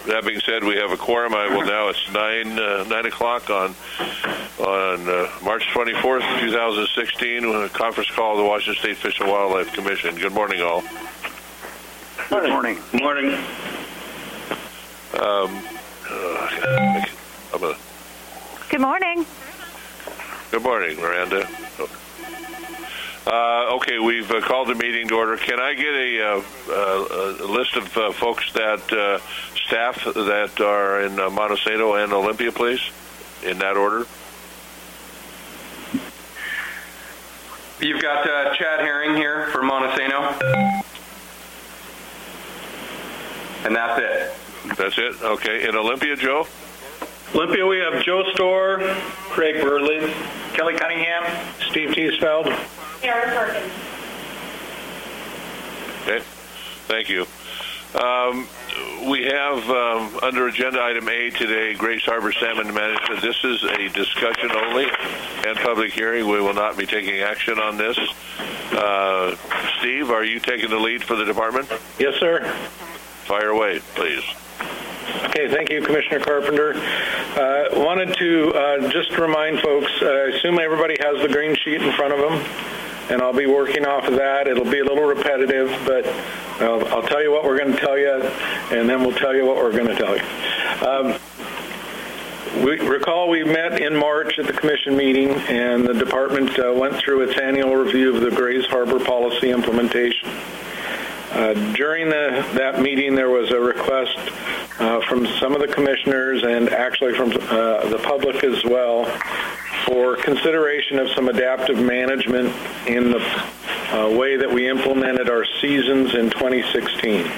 That being said, we have a quorum. I will now, it's 9 o'clock on March 24th, 2016, a conference call of the Washington State Fish and Wildlife Commission. Good morning, all. Good morning. Good morning. Good morning. Good morning, Miranda. Okay, we've called the meeting to order. Can I get a list of folks that, staff that are in Montesano and Olympia, please, in that order? You've got Chad Herring here for Montesano. And that's it. That's it? Okay. In Olympia, Joe? Olympia, we have Joe Storr, Craig Burley, Kelly Cunningham, Steve Teasfeld, Eric Perkins. Okay. Thank you. We have under agenda item A today, Grays Harbor Salmon Management. This is a discussion only and public hearing. We will not be taking action on this. Steve, are you taking the lead for the department? Yes, sir. Fire away, please. Okay, thank you, Commissioner Carpenter. Wanted to just remind folks, I assume everybody has the green sheet in front of them, and I'll be working off of that. It'll be a little repetitive, but I'll tell you what we're going to tell you, and then we'll tell you what we're going to tell you. Recall we met in March at the Commission meeting, and the Department went through its annual review of the Grays Harbor policy implementation. During that meeting, there was a request from some of the commissioners and actually from the public as well for consideration of some adaptive management in the way that we implemented our seasons in 2016.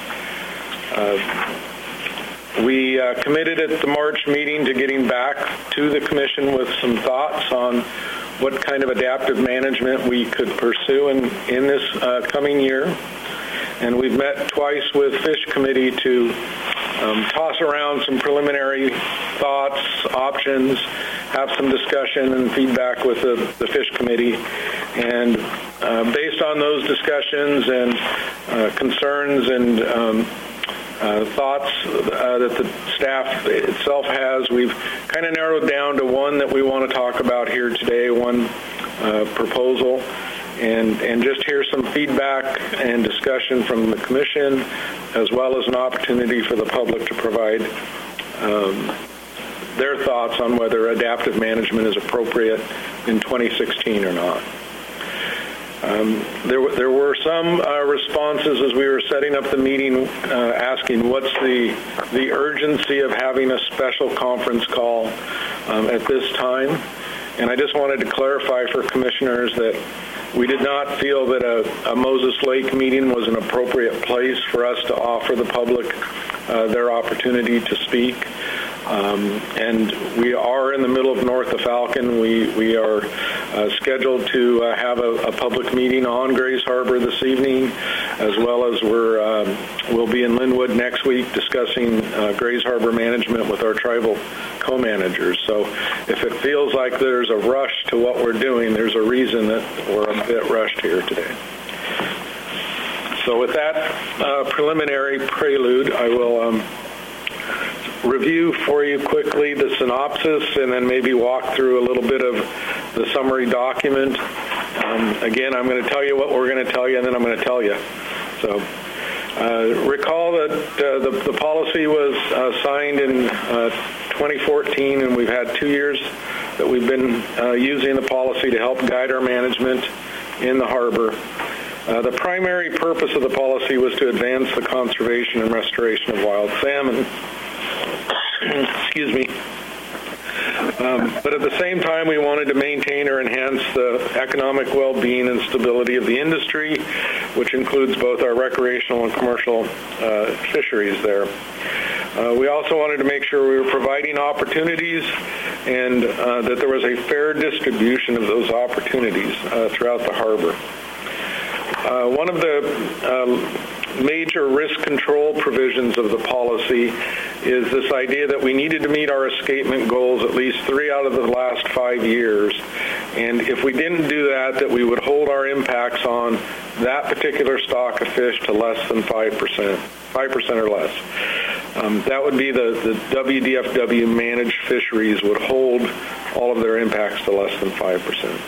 We committed at the March meeting to getting back to the Commission with some thoughts on what kind of adaptive management we could pursue in this coming year. And we've met twice with Fish Committee to toss around some preliminary thoughts, options, have some discussion and feedback with the Fish Committee. And based on those discussions and concerns and thoughts that the staff itself has, we've kind of narrowed down to one that we want to talk about here today, one proposal. And just hear some feedback and discussion from the Commission, as well as an opportunity for the public to provide their thoughts on whether adaptive management is appropriate in 2016 or not. There were some responses as we were setting up the meeting asking what's the urgency of having a special conference call at this time. And I just wanted to clarify for commissioners that we did not feel that a Moses Lake meeting was an appropriate place for us to offer the public their opportunity to speak. And we are in the middle of North of Falcon. We are scheduled to have a public meeting on Grays Harbor this evening, as well as we'll be in Linwood next week discussing Grays Harbor management with our tribal co-managers. So if it feels like there's a rush to what we're doing, there's a reason that we're a bit rushed here today. So with that preliminary prelude, I will review for you quickly the synopsis and then maybe walk through a little bit of the summary document. Again, I'm going to tell you what we're going to tell you, and then I'm going to tell you. So recall that the policy was signed in 2014, and we've had 2 years that we've been using the policy to help guide our management in the harbor. The primary purpose of the policy was to advance the conservation and restoration of wild salmon. Excuse me. But at the same time, we wanted to maintain or enhance the economic well-being and stability of the industry, which includes both our recreational and commercial fisheries there. We also wanted to make sure we were providing opportunities and that there was a fair distribution of those opportunities throughout the harbor. One of the major risk control provisions of the policy is this idea that we needed to meet our escapement goals at least 3 out of the last 5 years. And if we didn't do that, that we would hold our impacts on that particular stock of fish to less than 5% or less. That would be the WDFW managed fisheries would hold all of their impacts to less than 5%.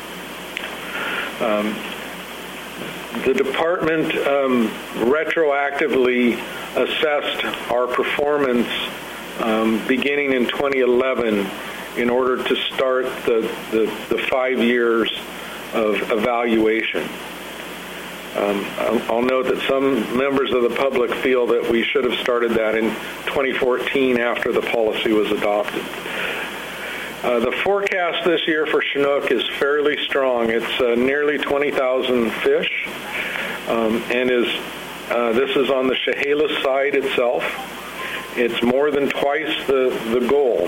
The department retroactively assessed our performance beginning in 2011 in order to start the 5 years of evaluation. I'll note that some members of the public feel that we should have started that in 2014 after the policy was adopted. The forecast this year for Chinook is fairly strong. It's nearly 20,000 fish, and this is on the Chehalis side itself. It's more than twice the goal.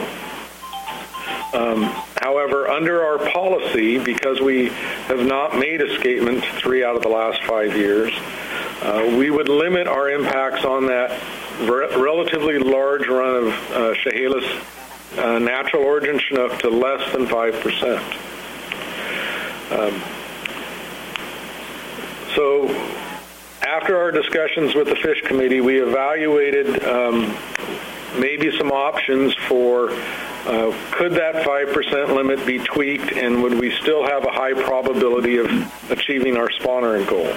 However, under our policy, because we have not made escapement 3 out of the last 5 years, we would limit our impacts on that relatively large run of Chehalis natural origin Chinook to less than 5%. So after our discussions with the Fish Committee, we evaluated maybe some options for could that 5% limit be tweaked, and would we still have a high probability of achieving our spawner goal?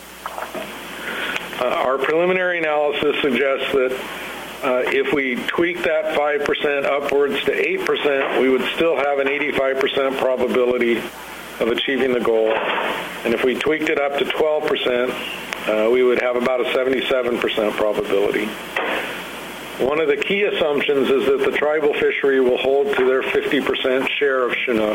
Our preliminary analysis suggests that if we tweak that 5% upwards to 8%, we would still have an 85% probability of achieving the goal. And if we tweaked it up to 12%, we would have about a 77% probability. One of the key assumptions is that the tribal fishery will hold to their 50% share of Chinook.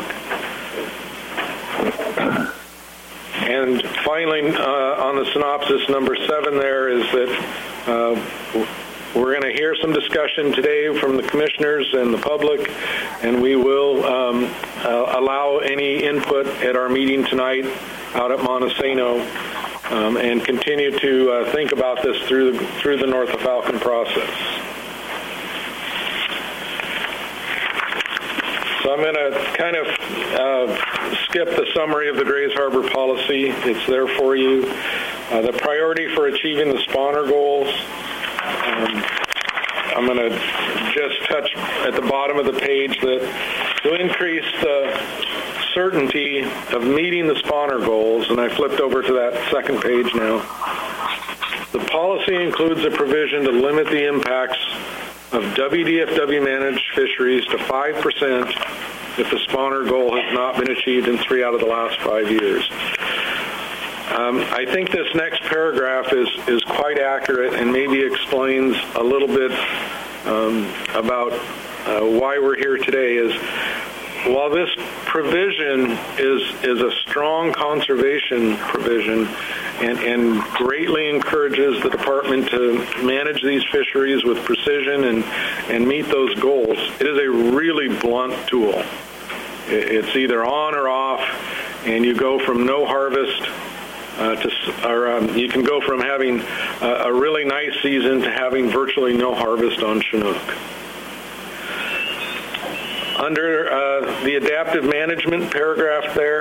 And finally, on the synopsis, number 7 there is that we're going to hear some discussion today from the commissioners and the public, and we will allow any input at our meeting tonight out at Montesano, and continue to think about this through the North of Falcon process. So I'm going to kind of skip the summary of the Grays Harbor policy. It's there for you. The priority for achieving the spawner goals. I'm going to just touch at the bottom of the page that to increase the certainty of meeting the spawner goals, and I flipped over to that second page now. The policy includes a provision to limit the impacts of WDFW managed fisheries to 5% if the spawner goal has not been achieved in 3 out of the last 5 years. I think this next paragraph is quite accurate and maybe explains a little bit about why we're here today. Is while this provision is a strong conservation provision and greatly encourages the department to manage these fisheries with precision and meet those goals, it is a really blunt tool. It's either on or off, and you go from no harvest you can go from having a really nice season to having virtually no harvest on Chinook. Under the adaptive management paragraph there,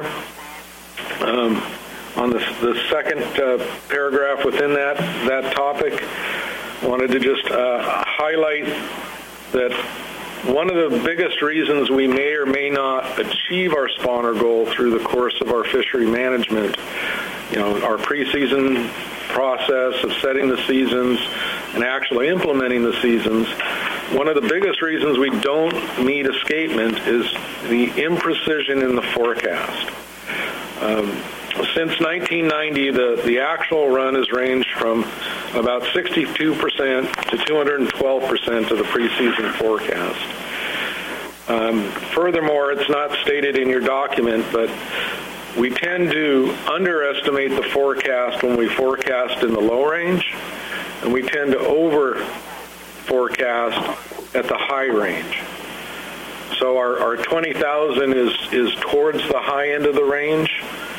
on the second paragraph within that topic, I wanted to just highlight that one of the biggest reasons we may or may not achieve our spawner goal through the course of our fishery management, our preseason process of setting the seasons and actually implementing the seasons, one of the biggest reasons we don't meet escapement is the imprecision in the forecast. Since 1990, the actual run has ranged from about 62% to 212% of the preseason forecast. Furthermore, it's not stated in your document, but we tend to underestimate the forecast when we forecast in the low range, and we tend to over forecast at the high range. So our 20,000 is towards the high end of the range.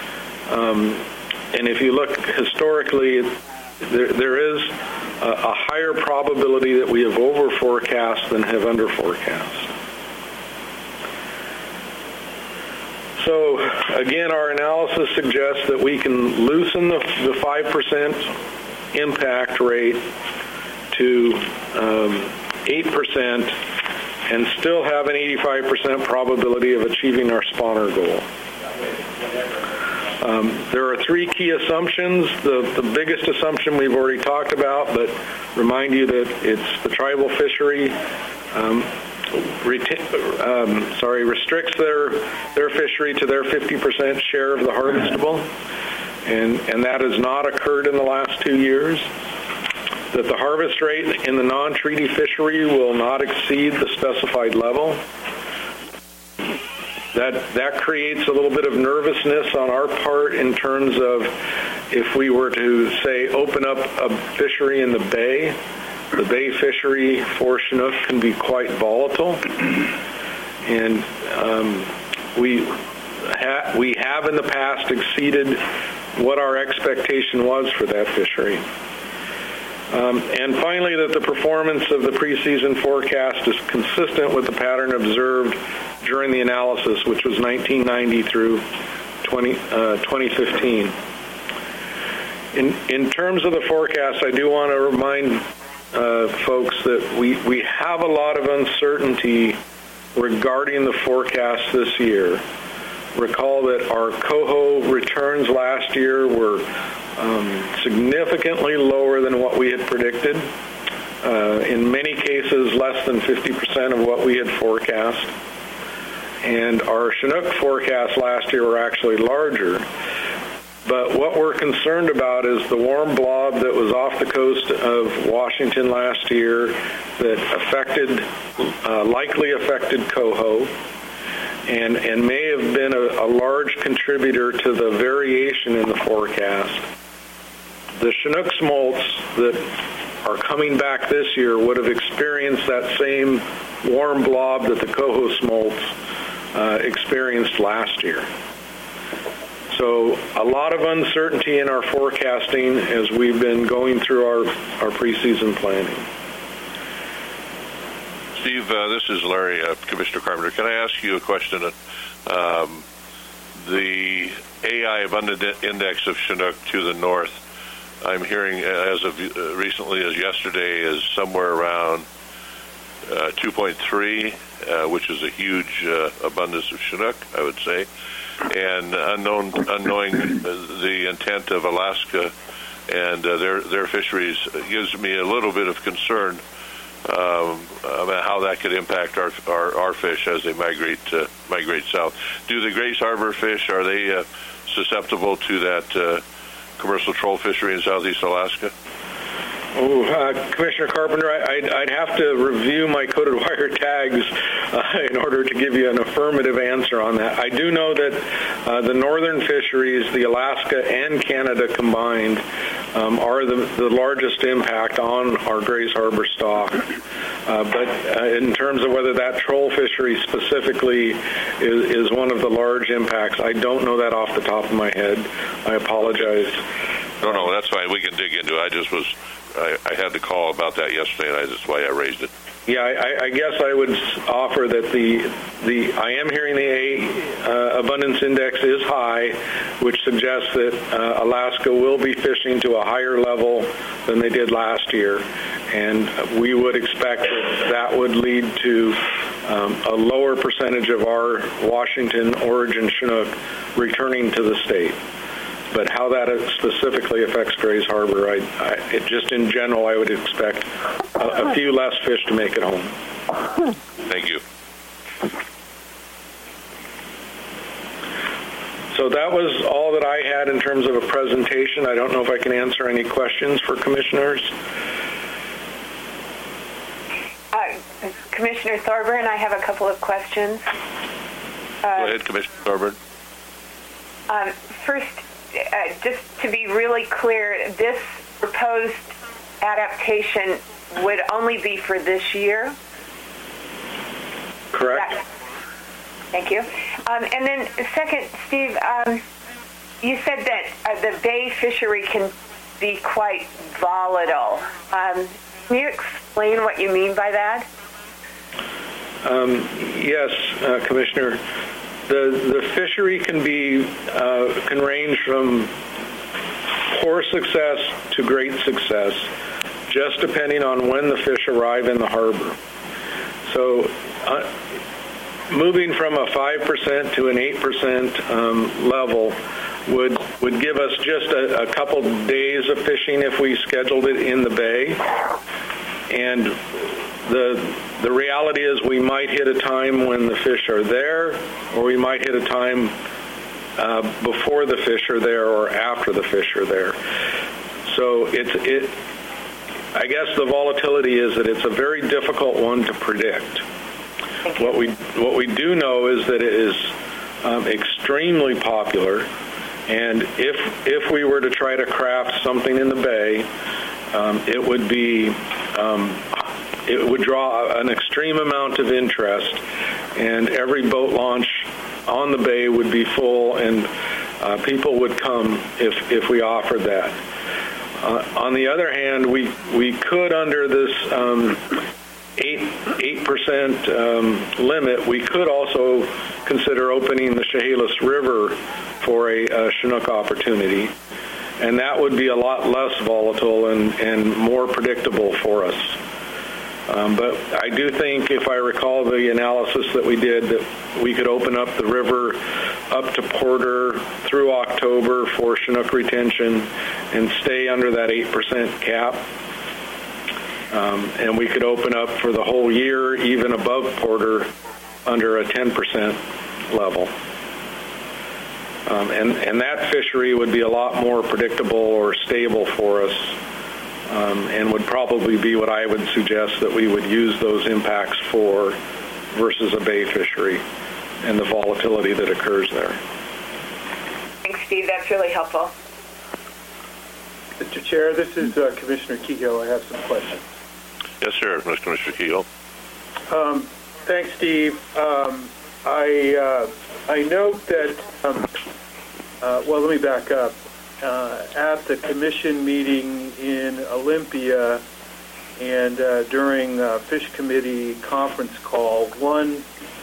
And if you look historically, there is a higher probability that we have over forecast than have under forecast. So again, our analysis suggests that we can loosen the 5% impact rate to 8% and still have an 85% probability of achieving our spawner goal. There are three key assumptions. The biggest assumption we've already talked about, but remind you that it's the tribal fishery restricts their fishery to their 50% share of the harvestable, and that has not occurred in the last 2 years. That the harvest rate in the non-treaty fishery will not exceed the specified level. That creates a little bit of nervousness on our part in terms of if we were to, say, open up a fishery in the bay fishery for Chinook can be quite volatile. And we have in the past exceeded what our expectation was for that fishery. And finally, that the performance of the preseason forecast is consistent with the pattern observed during the analysis, which was 1990 through 2015. In terms of the forecast, I do want to remind folks that we have a lot of uncertainty regarding the forecast this year. Recall that our coho returns last year were significantly lower than what we had predicted. In many cases, less than 50% of what we had forecast. And our Chinook forecasts last year were actually larger. But what we're concerned about is the warm blob that was off the coast of Washington last year that likely affected coho and may have been a large contributor to the variation in the forecast. The Chinook smolts that are coming back this year would have experienced that same warm blob that the coho smolts experienced last year. So a lot of uncertainty in our forecasting as we've been going through our preseason planning. Steve, this is Larry, Commissioner Carpenter. Can I ask you a question? The AI abundant index of Chinook to the north, I'm hearing as of recently as yesterday, is somewhere around 2.3, which is a huge abundance of Chinook, I would say. And knowing the intent of Alaska and their fisheries gives me a little bit of concern about how that could impact our fish as they migrate south. Do the Grays Harbor fish, are they susceptible to that commercial troll fishery in southeast Alaska? Commissioner Carpenter, I'd have to review my coded wire tags in order to give you an affirmative answer on that. I do know that the northern fisheries, the Alaska and Canada combined, are the largest impact on our Grays Harbor stock. But in terms of whether that troll fishery specifically is one of the large impacts, I don't know that off the top of my head. I apologize. No, that's fine. We can dig into it. I had to call about that yesterday, and that's why I raised it. Yeah, I guess I would offer that I am hearing the abundance index is high, which suggests that Alaska will be fishing to a higher level than they did last year, and we would expect that would lead to a lower percentage of our Washington origin Chinook returning to the state. But how that specifically affects Grays Harbor, just in general, I would expect a few less fish to make it home. Thank you. So that was all that I had in terms of a presentation. I don't know if I can answer any questions for commissioners. Commissioner Thorburn, I have a couple of questions. Go ahead, Commissioner Thorburn. First, just to be really clear, this proposed adaptation would only be for this year? Correct. Thank you. And then second, Steve, you said that the bay fishery can be quite volatile. Can you explain what you mean by that? Yes, Commissioner. The fishery can range from poor success to great success, just depending on when the fish arrive in the harbor. So moving from a 5% to an 8% level would give us just a couple days of fishing if we scheduled it in the bay. And the reality is we might hit a time when the fish are there, or we might hit a time before the fish are there or after the fish are there. So I guess the volatility is that it's a very difficult one to predict. What we do know is that it is extremely popular, and if we were to try to craft something in the bay, it would draw an extreme amount of interest, and every boat launch on the bay would be full, and people would come if we offered that. On the other hand, we could, under this 8% limit, we could also consider opening the Chehalis River for a Chinook opportunity, and that would be a lot less volatile and more predictable for us. But I do think, if I recall the analysis that we did, that we could open up the river up to Porter through October for Chinook retention and stay under that 8% cap. And we could open up for the whole year, even above Porter, under a 10% level. And that fishery would be a lot more predictable or stable for us, and would probably be what I would suggest that we would use those impacts for versus a bay fishery and the volatility that occurs there. Thanks, Steve. That's really helpful. Mr. Chair, this is Commissioner Kehoe. I have some questions. Yes, sir, Mr. Commissioner Kehoe. Thanks, Steve. I note that, well, let me back up. At the commission meeting in Olympia and during Fish Committee conference call, one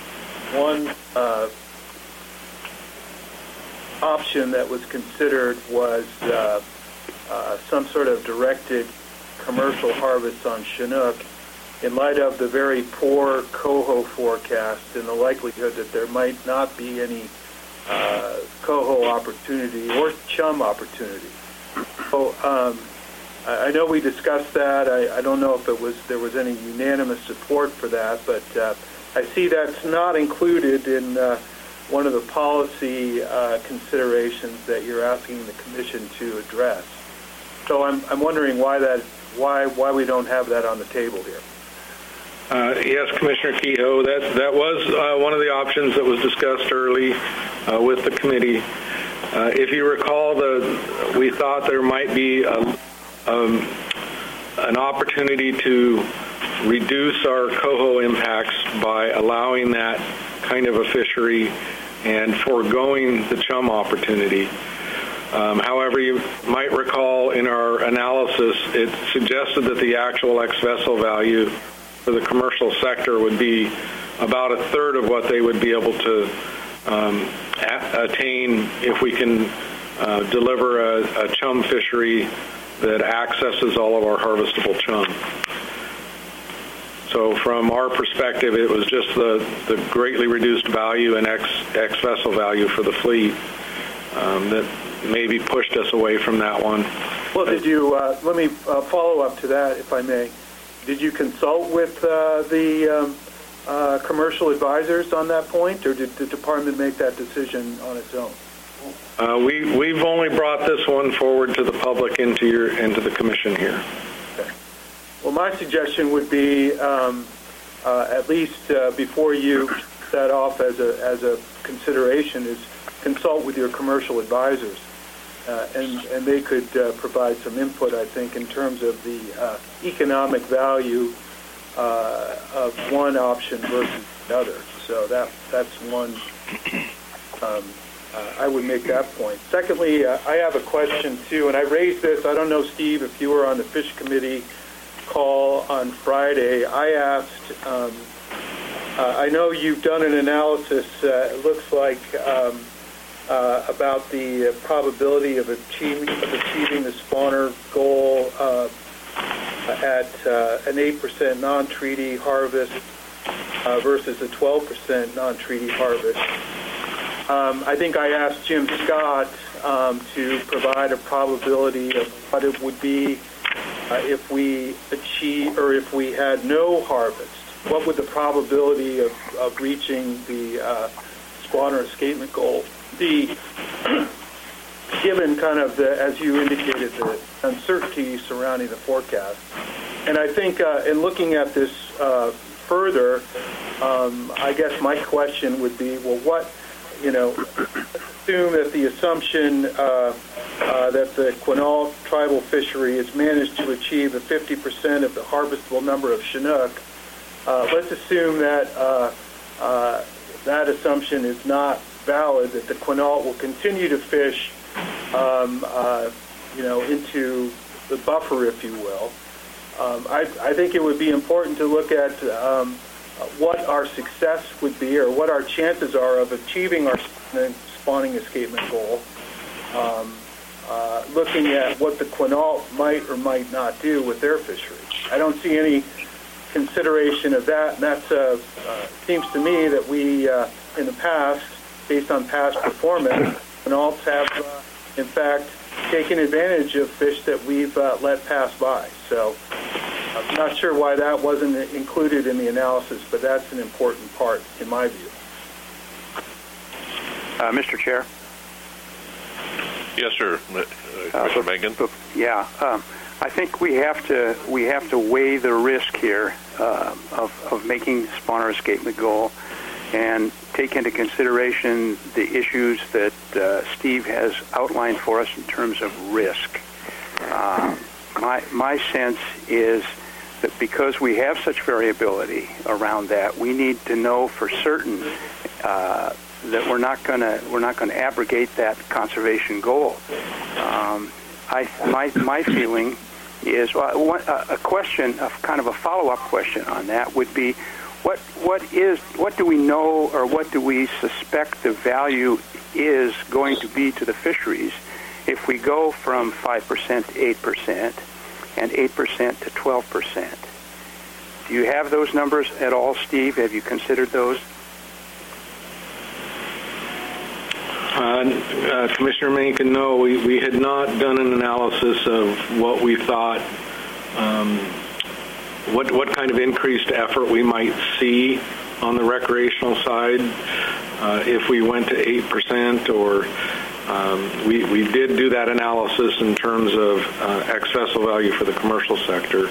option that was considered was some sort of directed commercial harvest on Chinook in light of the very poor coho forecast and the likelihood that there might not be any coho opportunity or chum opportunity. So I know we discussed that. I don't know if there was any unanimous support for that, but I see that's not included in one of the policy considerations that you're asking the Commission to address. So I'm wondering why we don't have that on the table here. Yes, Commissioner Kehoe, that was one of the options that was discussed early with the committee. If you recall, we thought there might be an opportunity to reduce our coho impacts by allowing that kind of a fishery and foregoing the chum opportunity. However, you might recall in our analysis, it suggested that the actual ex-vessel value for the commercial sector would be about a third of what they would be able to attain if we can deliver a chum fishery that accesses all of our harvestable chum. So from our perspective, it was just the greatly reduced value and ex-vessel value for the fleet that maybe pushed us away from that one. Well, did you, let me follow up to that, if I may. Did you consult with the commercial advisors on that point, or did the department make that decision on its own? We've only brought this one forward to the public into the commission here. Okay. Well, my suggestion would be, at least before you set off as a consideration, is consult with your commercial advisors, and they could provide some input, I think, in terms of the economic value of one option versus the other. So that's one. I would make that point. Secondly, I have a question too, and I raised this. I don't know, Steve, if you were on the Fish Committee call on Friday. I asked. I know you've done an analysis. It looks like about the probability of achieving the spawner goal at an 8% non-treaty harvest versus a 12% non-treaty harvest. I think I asked Jim Scott to provide a probability of what it would be if we achieve, or if we had no harvest. What would the probability of reaching the spawner escapement goal be, given kind of the, as you indicated, the uncertainty surrounding the forecast? And I think in looking at this further, I guess my question would be, well, what, assume that the assumption that the Quinault tribal fishery has managed to achieve a 50% of the harvestable number of Chinook. Let's assume that that assumption is not valid, that the Quinault will continue to fish, into the buffer, if you will. I think it would be important to look at what our success would be, or what our chances are of achieving our spawning escapement goal, looking at what the Quinault might or might not do with their fishery. I don't see any consideration of that, and that seems to me that we, in the past, based on past performance, Quinaults have, in fact, taken advantage of fish that we've let pass by. So I'm not sure why that wasn't included in the analysis, but that's an important part, in my view. Mr. Chair? Yes, sir. Mr. Megan? Yeah. I think we have to weigh the risk here of making spawner escapement goal and take into consideration the issues that Steve has outlined for us in terms of risk. My sense is that because we have such variability around that, we need to know for certain that we're not going to abrogate that conservation goal. My feeling is a question, kind of a follow-up question on that would be, what do we know, or what do we suspect the value is going to be to the fisheries if we go from 5% to 8% and 8% to 12%? Do you have those numbers at all, Steve? Have you considered those? Commissioner Mencken, no, we had not done an analysis of what we thought, what kind of increased effort we might see on the recreational side if we went to 8%, or we did do that analysis in terms of ex-vessel value for the commercial sector.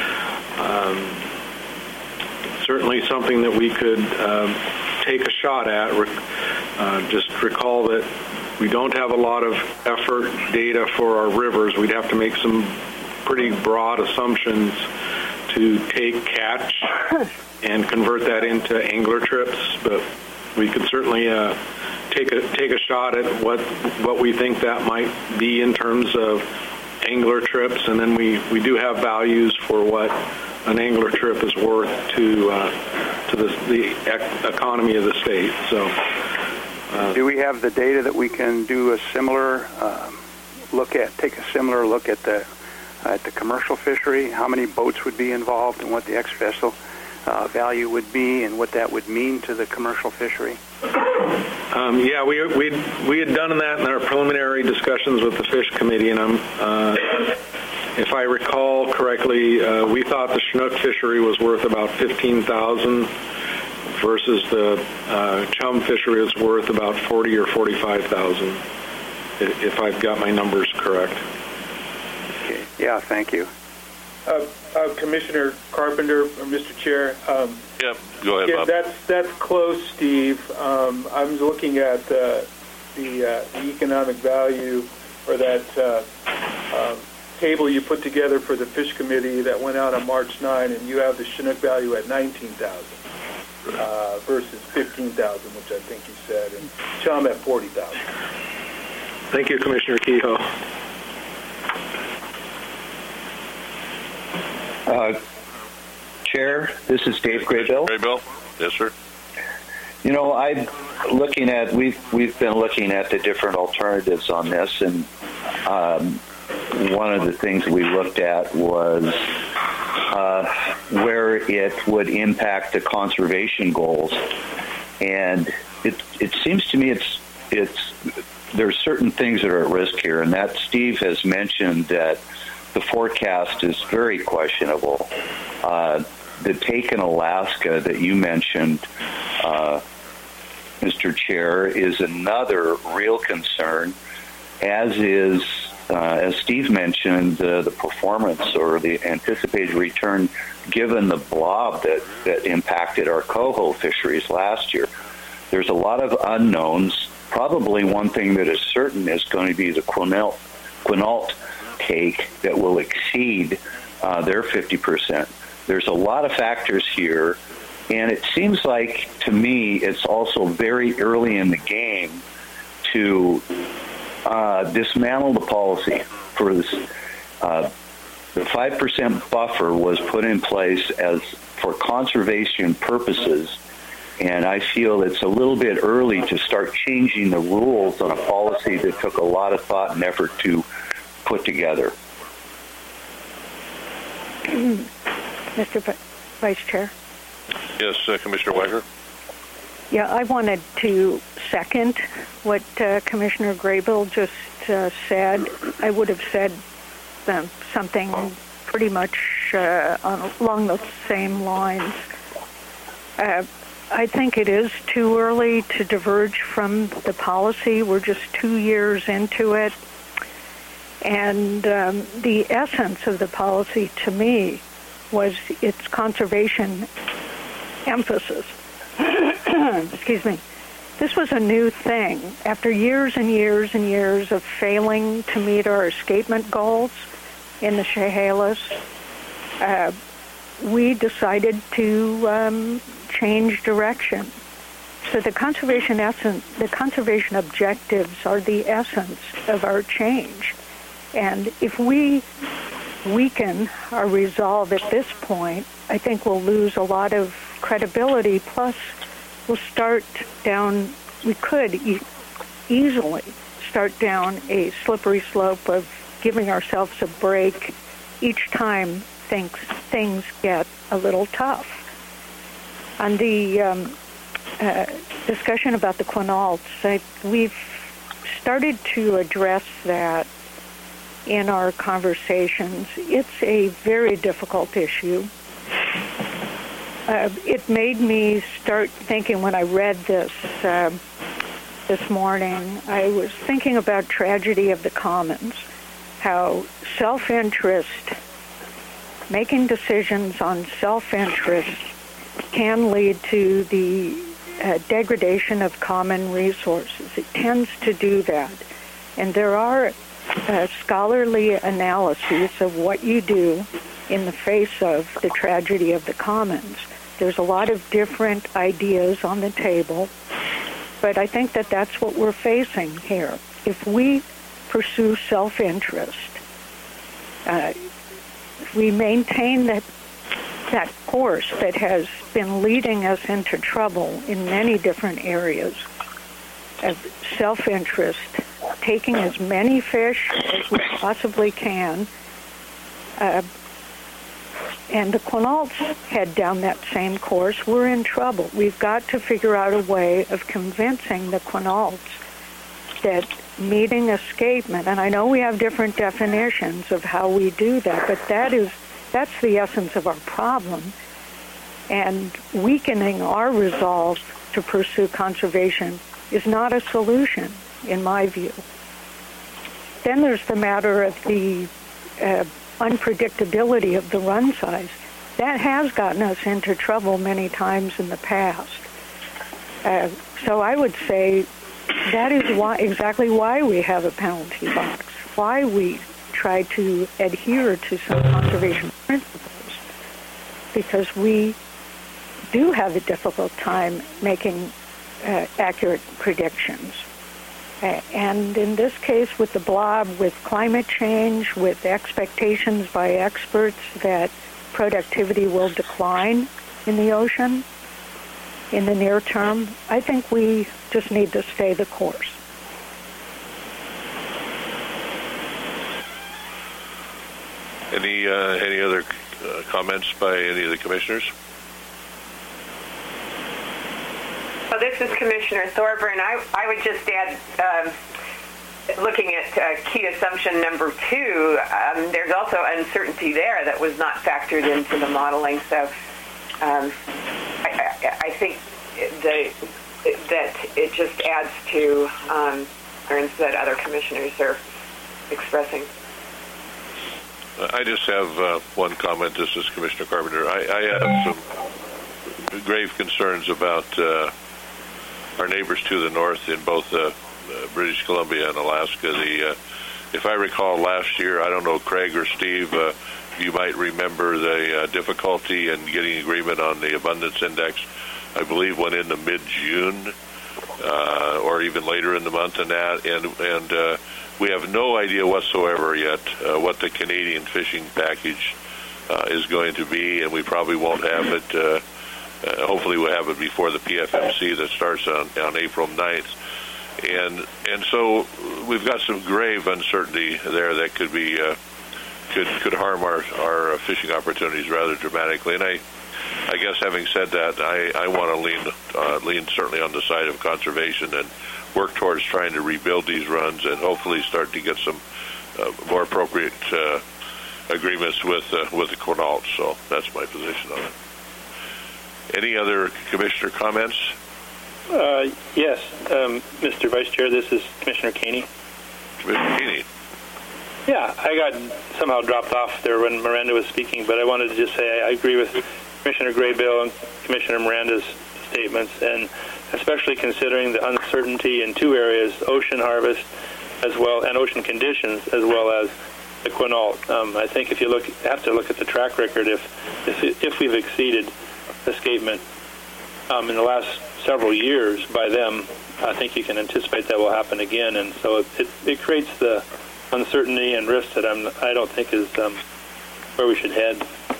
Certainly something that we could take a shot at. Just recall that we don't have a lot of effort data for our rivers. We'd have to make some pretty broad assumptions to take catch and convert that into angler trips, but we could certainly take a shot at what we think that might be in terms of angler trips, and then we do have values for what an angler trip is worth to the economy of the state. So, do we have the data that we can do a similar take a similar look at the commercial fishery? How many boats would be involved, and what the ex-vessel value would be, and what that would mean to the commercial fishery? Yeah, we had done that in our preliminary discussions with the Fish Committee, and if I recall correctly, we thought the Chinook fishery was worth about $15,000 versus the chum fishery is worth about $40,000 or $45,000, if I've got my numbers correct. Okay. Yeah, thank you. Commissioner Carpenter, or Mr. Chair. Yeah, go ahead, Bob. That's close, Steve. I'm looking at the economic value, or that table you put together for the Fish Committee that went out on March 9, and you have the Chinook value at $19,000 versus $15,000, which I think you said, and chum at $40,000. Thank you, Commissioner Kehoe. Chair, this is Dave Graybill. Graybill, yes, sir. We've been looking at the different alternatives on this, and one of the things we looked at was where it would impact the conservation goals. And it seems to me there's certain things that are at risk here, and that Steve has mentioned that the forecast is very questionable. The take in Alaska that you mentioned, Mr. Chair, is another real concern, as is, as Steve mentioned, the performance or the anticipated return given the blob that impacted our coho fisheries last year. There's a lot of unknowns. Probably one thing that is certain is going to be the Quinault take that will exceed their 50%. There's a lot of factors here, and it seems like, to me, it's also very early in the game to dismantle the policy for this. The 5% buffer was put in place as for conservation purposes, and I feel it's a little bit early to start changing the rules on a policy that took a lot of thought and effort to put together. Mr. Vice Chair. Yes, Commissioner Weicker. Yeah, I wanted to second what Commissioner Graybill just said. I would have said something pretty much along those same lines. I think it is too early to diverge from the policy. We're just 2 years into it. And the essence of the policy, to me, was its conservation emphasis. Excuse me. This was a new thing. After years and years and years of failing to meet our escapement goals in the Chehalis, we decided to change direction. So the conservation objectives are the essence of our change. And if we weaken our resolve at this point, I think we'll lose a lot of credibility. Plus, we'll we could easily start down a slippery slope of giving ourselves a break each time things get a little tough. On the discussion about the Quinaults, we've started to address that in our conversations. It's a very difficult issue. It made me start thinking when I read this morning, I was thinking about Tragedy of the Commons, how self-interest, making decisions on self-interest can lead to the degradation of common resources. It tends to do that. And there are scholarly analyses of what you do in the face of the tragedy of the commons. There's a lot of different ideas on the table, but I think that that's what we're facing here. If we pursue self-interest, if we maintain that course that has been leading us into trouble in many different areas of self-interest, taking as many fish as we possibly can, and the Quinaults head down that same course, we're in trouble. We've got to figure out a way of convincing the Quinaults that meeting escapement, and I know we have different definitions of how we do that, but that's the essence of our problem. And weakening our resolve to pursue conservation is not a solution, in my view. Then there's the matter of the unpredictability of the run size. That has gotten us into trouble many times in the past. So I would say that is exactly why we have a penalty box, why we try to adhere to some conservation principles, because we do have a difficult time making accurate predictions. And in this case, with the blob, with climate change, with expectations by experts that productivity will decline in the ocean in the near term, I think we just need to stay the course. Any other comments by any of the commissioners? Well, this is Commissioner Thorburn. I would just add, looking at key assumption number 2, there's also uncertainty there that was not factored into the modeling. So I think that it just adds to concerns that other commissioners are expressing. I just have one comment. This is Commissioner Carpenter. I have some grave concerns about our neighbors to the north in both British Columbia and Alaska. If I recall last year, I don't know, Craig or Steve, you might remember the difficulty in getting agreement on the abundance index. I believe went into mid-June or even later in the month than that, and we have no idea whatsoever yet what the Canadian fishing package is going to be, and we probably won't have it. Hopefully we'll have it before the PFMC that starts on April 9th. And so we've got some grave uncertainty there that could be could harm our fishing opportunities rather dramatically. And I guess having said that, I want to lean certainly on the side of conservation and work towards trying to rebuild these runs and hopefully start to get some more appropriate agreements with the Quinault. So that's my position on it. Any other commissioner comments? Yes, Mr. Vice Chair, this is Commissioner Keeney. Commissioner Keeney. Yeah, I got somehow dropped off there when Miranda was speaking, but I wanted to just say I agree with Commissioner Graybill and Commissioner Miranda's statements, and especially considering the uncertainty in 2 areas, ocean harvest as well, and ocean conditions, as well as the Quinault. I think if you have to look at the track record, if we've exceeded escapement in the last several years by them, I think you can anticipate that will happen again, and so it creates the uncertainty and risk that I don't think is where we should head.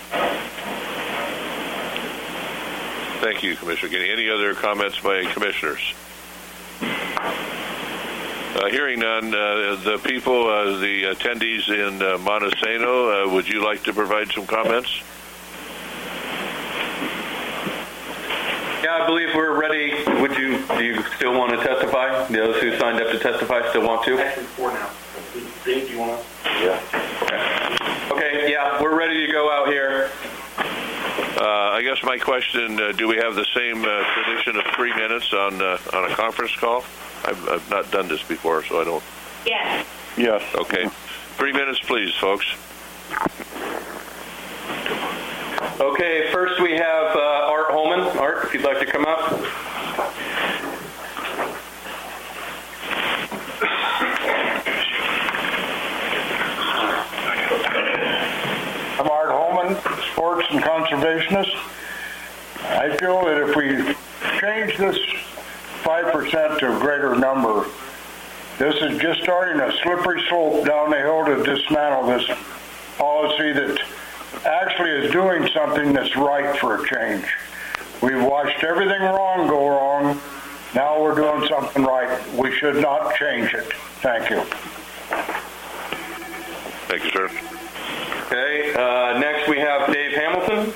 Thank you, Commissioner Keeney. Any other comments by commissioners? Hearing none, the people, the attendees in Montesano, would you like to provide some comments? Yeah, I believe we're ready. Do you still want to testify? The others who signed up to testify still want to? Actually, 4 now. Dave, do you want to? Yeah. Okay, yeah, we're ready to go out here. I guess my question, do we have the same tradition of 3 minutes on a conference call? I've not done this before, so I don't. Yes. Yes. Okay. 3 minutes, please, folks. Okay, first we have Art Holman. Art, if you'd like to come up. I'm Art Holman, sports and conservationist. I feel that if we change this 5% to a greater number, this is just starting a slippery slope down the hill to dismantle this policy that actually is doing something that's right for a change. We've watched everything wrong go wrong. Now we're doing something right. We should not change it. Thank you. Thank you, sir. Okay, next we have Dave Hamilton.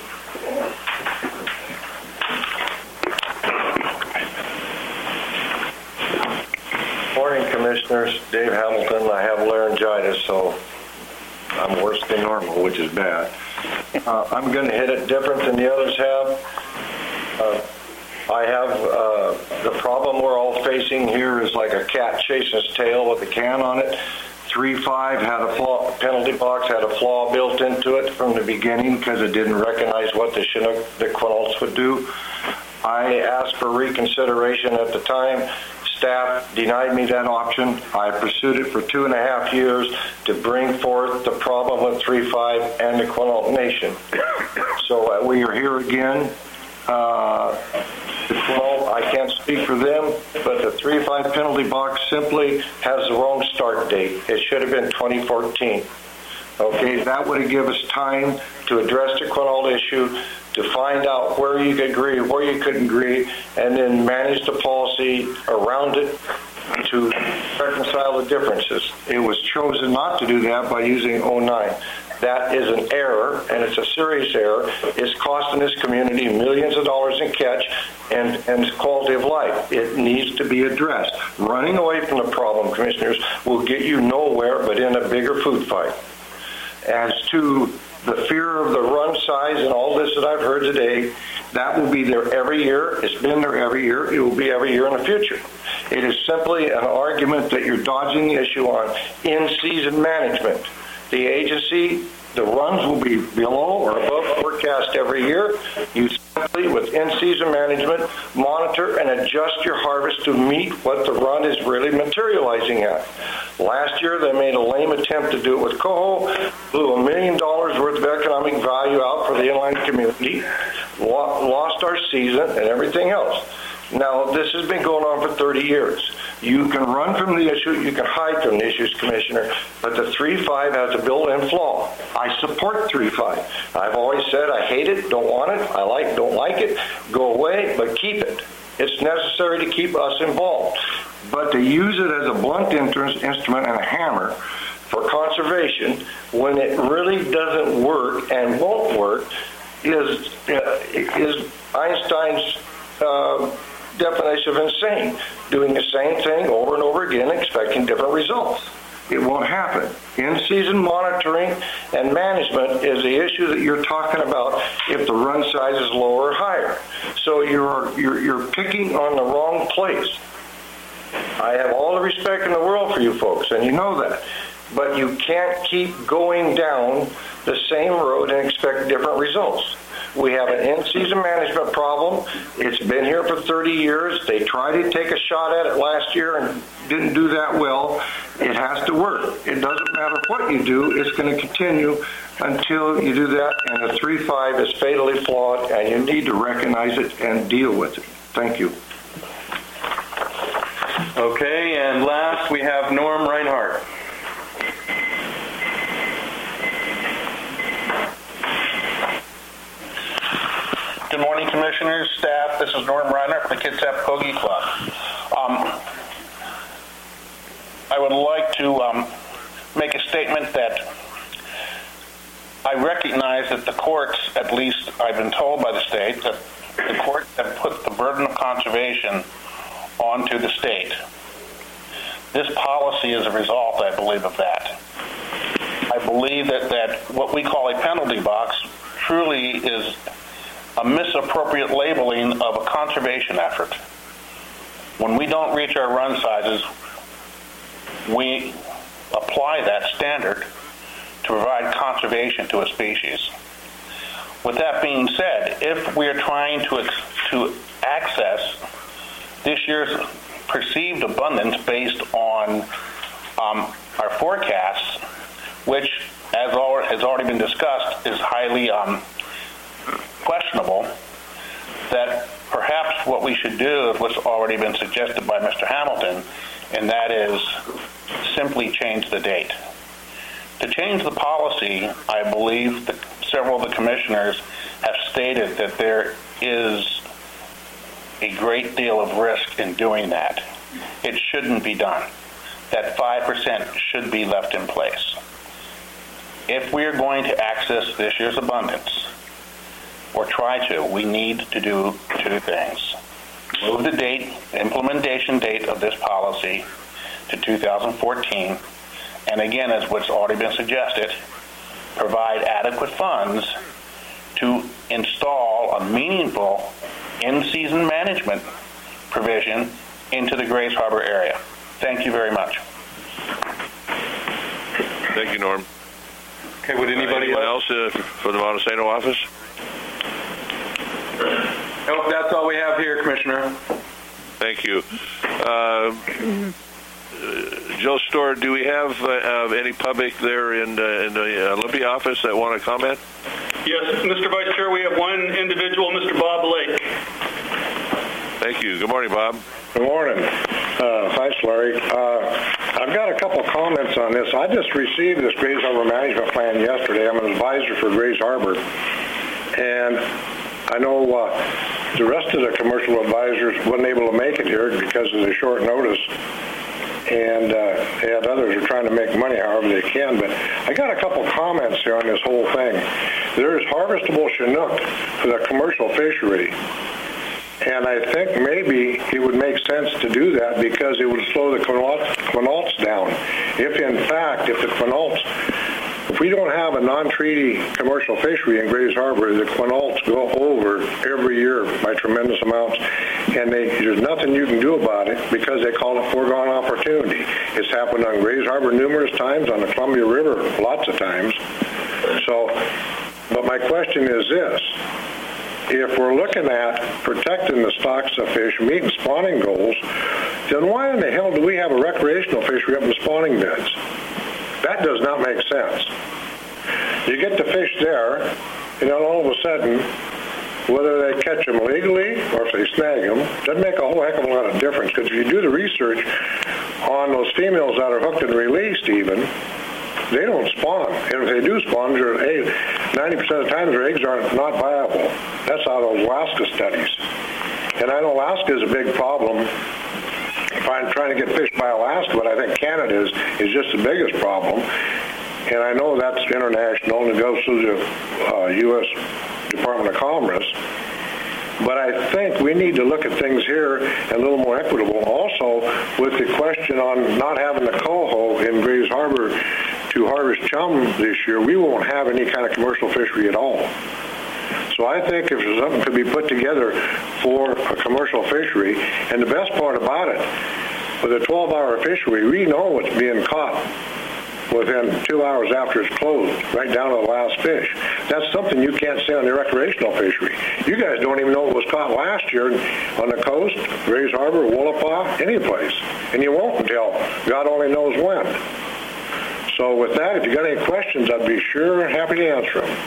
Morning, Commissioners. Dave Hamilton. I have laryngitis, so I'm worse than normal, which is bad. I'm going to hit it different than the others have. I have the problem we're all facing here is like a cat chasing its tail with a can on it. 3.5 had a flaw, penalty box had a flaw built into it from the beginning because it didn't recognize what the Quinaults would do. I asked for reconsideration at the time. Staff denied me that option. I pursued it for 2.5 years to bring forth the problem with 3.5 and the Quinault Nation. So we are here again. The Quinault, I can't speak for them, but the 3.5 penalty box simply has the wrong start date. It should have been 2014. Okay, that would have given us time to address the Quinault issue, to find out where you could agree, where you couldn't agree, and then manage the policy around it to reconcile the differences. It was chosen not to do that by using 09. That is an error, and it's a serious error. It's costing this community millions of dollars in catch and quality of life. It needs to be addressed. Running away from the problem, commissioners, will get you nowhere but in a bigger food fight. As to the fear of the run size and all this that I've heard today, that will be there every year. It's been there every year. It will be every year in the future. It is simply an argument that you're dodging the issue on in-season management. The agency, the runs will be below or above forecast every year. You simply, with in-season management, monitor and adjust your harvest to meet what the run is really materializing at. Last year, they made a lame attempt to do it with coho, blew $1 million worth of economic value out for the inland community, lost our season and everything else. Now, this has been going on for 30 years. You can run from the issue, you can hide from the issues, Commissioner, but the 3-5 has a built-in flaw. I support 3-5. I've always said I hate it, don't want it, don't like it, go away, but keep it. It's necessary to keep us involved. But to use it as a blunt instrument and a hammer for conservation when it really doesn't work and won't work is Einstein's definition of insane, doing the same thing over and over again, expecting different results. It won't happen. In-season monitoring and management is the issue that you're talking about if the run size is lower or higher. So you're picking on the wrong place. I have all the respect in the world for you folks, and you know that. But you can't keep going down the same road and expect different results. We have an in-season management problem. It's been here for 30 years. They tried to take a shot at it last year and didn't do that well. It has to work. It doesn't matter what you do. It's going to continue until you do that, and the 3-5 is fatally flawed, and you need to recognize it and deal with it. Thank you. Okay, and last we have Norm Reinhardt. Good morning, Commissioners, staff. This is Norm Reinhardt from the Kitsap Kogi Club. I would like to make a statement that I recognize that the courts, at least I've been told by the state, that the courts have put the burden of conservation onto the state. This policy is a result, I believe, of that. I believe that what we call a penalty box truly is a misappropriate labeling of a conservation effort. When we don't reach our run sizes, we apply that standard to provide conservation to a species. With that being said, if we are trying to access this year's perceived abundance based on our forecasts, which, as has already been discussed, is highly questionable, that perhaps what we should do is what's already been suggested by Mr. Hamilton, and that is simply change the date. To change the policy, I believe that several of the commissioners have stated that there is a great deal of risk in doing that. It shouldn't be done. That 5% should be left in place. If we are going to access this year's abundance, or try to, we need to do two things. Move the date, implementation date of this policy to 2014, and again, as what's already been suggested, provide adequate funds to install a meaningful in-season management provision into the Grays Harbor area. Thank you very much. Thank you, Norm. Okay, would anybody else from the Montesano office? Nope, that's all we have here, Commissioner. Thank you. Joe Storr, do we have any public there in the Olympia office that want to comment? Yes, Mr. Vice Chair, we have one individual, Mr. Bob Lake. Thank you. Good morning, Bob. Good morning. Thanks, Larry. I've got a couple comments on this. I just received this Grays Harbor Management Plan yesterday. I'm an advisor for Grays Harbor. And I know the rest of the commercial advisors wasn't able to make it here because of the short notice. And others are trying to make money however they can. But I got a couple comments here on this whole thing. There's harvestable Chinook for the commercial fishery. And I think maybe it would make sense to do that because it would slow the quinaults down. If we don't have a non-treaty commercial fishery in Grays Harbor, the quinaults go over every year by tremendous amounts, and there's nothing you can do about it because they call it foregone opportunity. It's happened on Grays Harbor numerous times, on the Columbia River lots of times. So, but my question is this. If we're looking at protecting the stocks of fish, meeting spawning goals, then why in the hell do we have a recreational fishery up in the spawning beds? That does not make sense. You get the fish there, and then all of a sudden, whether they catch them legally or if they snag them, doesn't make a whole heck of a lot of difference. Because if you do the research on those females that are hooked and released even, they don't spawn. And if they do spawn, 90% of the time their eggs are not viable. That's out of Alaska studies. And I know Alaska is a big problem. I'm trying to get fish by Alaska, but I think Canada is just the biggest problem. And I know that's international and it goes through the U.S. Department of Commerce. But I think we need to look at things here a little more equitable. Also, with the question on not having the coho in Grays Harbor to harvest chum this year, we won't have any kind of commercial fishery at all. So I think if something could be put together for a commercial fishery, and the best part about it, with a 12-hour fishery, we know what's being caught within 2 hours after it's closed, right down to the last fish. That's something you can't say on the recreational fishery. You guys don't even know what was caught last year on the coast, Grays Harbor, Willapa, any place. And you won't until God only knows when. So with that, if you got any questions, I'd be sure happy to answer them.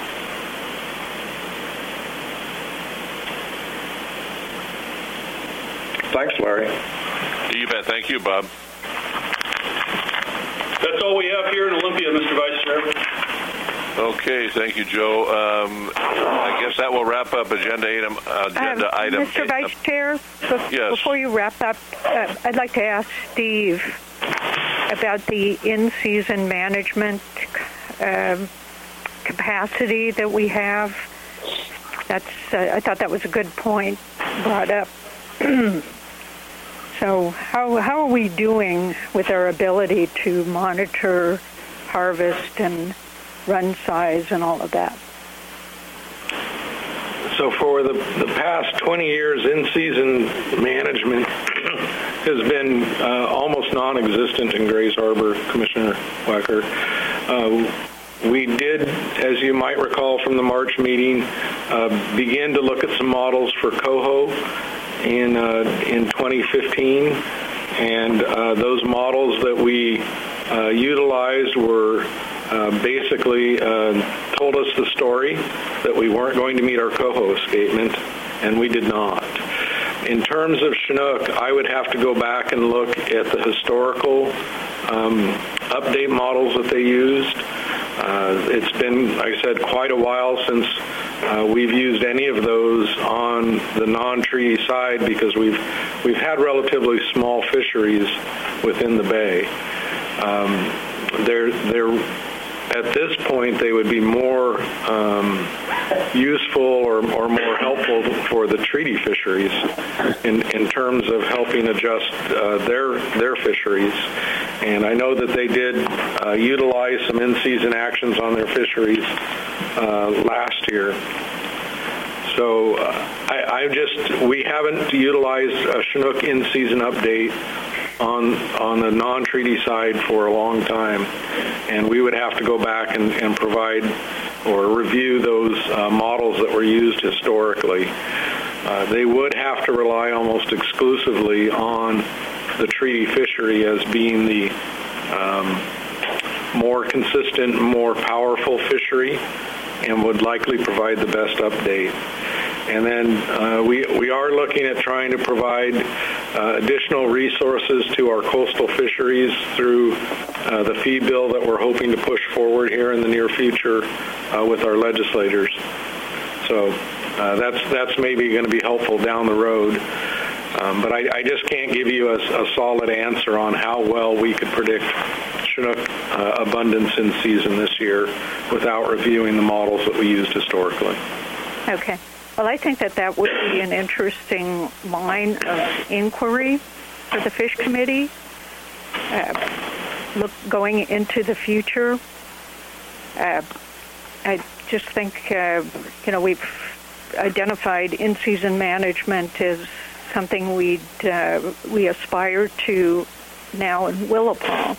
Thanks, Larry. You bet. Thank you, Bob. That's all we have here in Olympia, Mr. Vice Chair. Okay, thank you, Joe. I guess that will wrap up agenda item. Mr. Vice Chair, yes. Before you wrap up, I'd like to ask Steve about the in-season management capacity that we have. I thought that was a good point brought up. So how are we doing with our ability to monitor harvest and run size and all of that? So for the past 20 years, in-season management has been almost non-existent in Grays Harbor, Commissioner Wacker. We did, as you might recall from the March meeting, begin to look at some models for coho in 2015, and those models that we utilized were basically told us the story that we weren't going to meet our coho escapement, and we did not. In terms of Chinook, I would have to go back and look at the historical update models that they used. It's been, like I said, quite a while since we've used any of those on the non-treaty side because we've had relatively small fisheries within the bay. They're at this point they would be more useful or more helpful for the treaty fisheries in terms of helping adjust their fisheries. And I know that they did utilize some in-season actions on their fisheries last year. So we haven't utilized a Chinook in-season update on the non-treaty side for a long time, and we would have to go back and provide or review those models that were used historically. They would have to rely almost exclusively on the treaty fishery as being the more consistent, more powerful fishery, and would likely provide the best update. And then we are looking at trying to provide additional resources to our coastal fisheries through the fee bill that we're hoping to push forward here in the near future with our legislators. So That's maybe going to be helpful down the road. But I just can't give you a solid answer on how well we could predict Chinook abundance in season this year without reviewing the models that we used historically. Okay. Well, I think that would be an interesting line of inquiry for the Fish Committee, going into the future. I just think, we've identified in-season management as something we aspire to now in Willapa.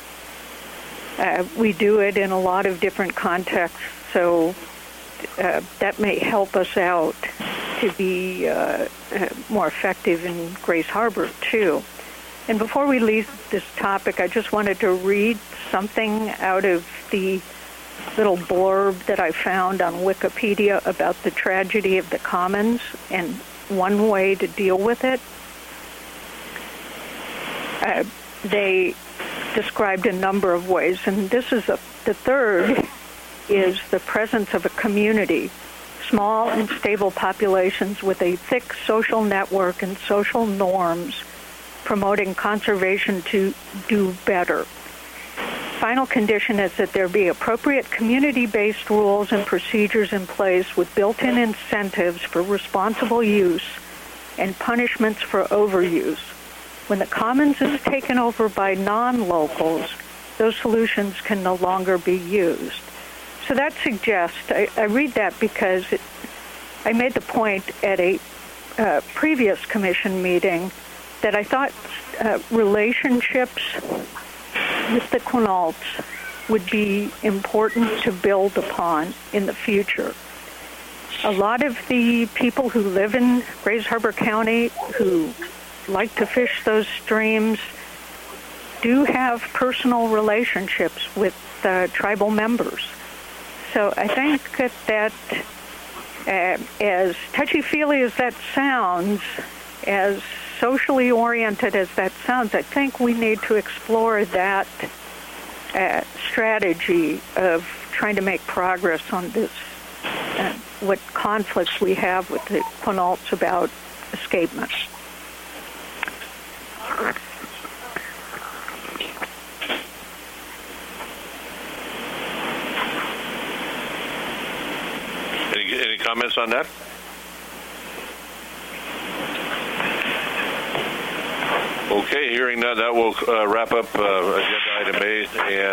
We do it in a lot of different contexts, so that may help us out to be more effective in Grays Harbor, too. And before we leave this topic, I just wanted to read something out of the little blurb that I found on Wikipedia about the tragedy of the Commons and one way to deal with it. They described a number of ways, and this is the third is the presence of a community, small and stable populations with a thick social network and social norms promoting conservation to do better. Final condition is that there be appropriate community-based rules and procedures in place with built-in incentives for responsible use and punishments for overuse. When the commons is taken over by non-locals, those solutions can no longer be used. So that suggests, I read that because I made the point at a previous commission meeting that I thought relationships with the Quinaults would be important to build upon in the future. A lot of the people who live in Grays Harbor County who like to fish those streams do have personal relationships with tribal members. So I think that as touchy-feely as that sounds, as socially oriented as that sounds, I think we need to explore that strategy of trying to make progress on this, what conflicts we have with the Quinaults about escapement. Any comments on that? Okay, hearing that will wrap up agenda item A,